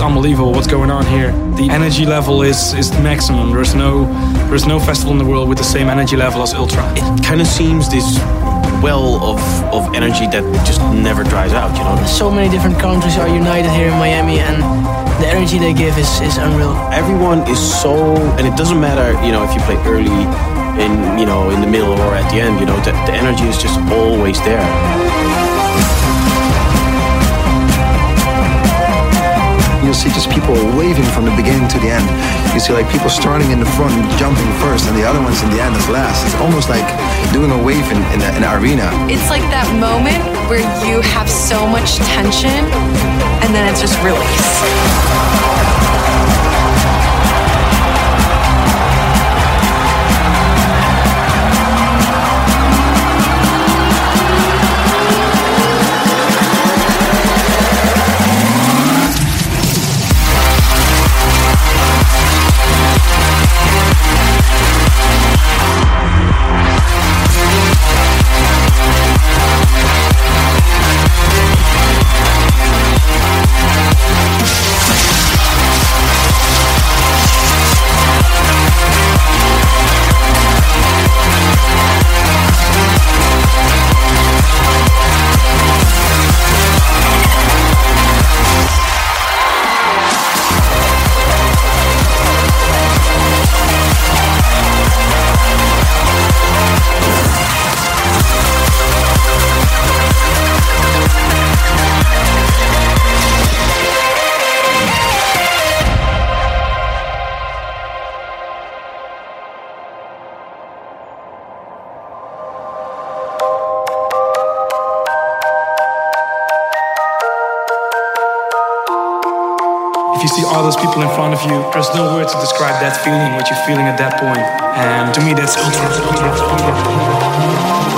unbelievable what's going on here. The energy level is the maximum. There's no festival in the world with the same energy level as Ultra. It kind of seems this well of energy that just never dries out, you know? So many different countries are united here in Miami, and the energy they give is unreal. Everyone is so, and it doesn't matter, you know, if you play early, in the middle or at the end, you know, the energy is just always there. You'll see just people waving from the beginning to the end. You see like people starting in the front and jumping first, and the other ones in the end as last. It's almost like doing a wave in an arena. It's like that moment where you have so much tension and then it's just released. If you see all those people in front of you, there's no word to describe that feeling, what you're feeling at that point. And to me, that's Ultra.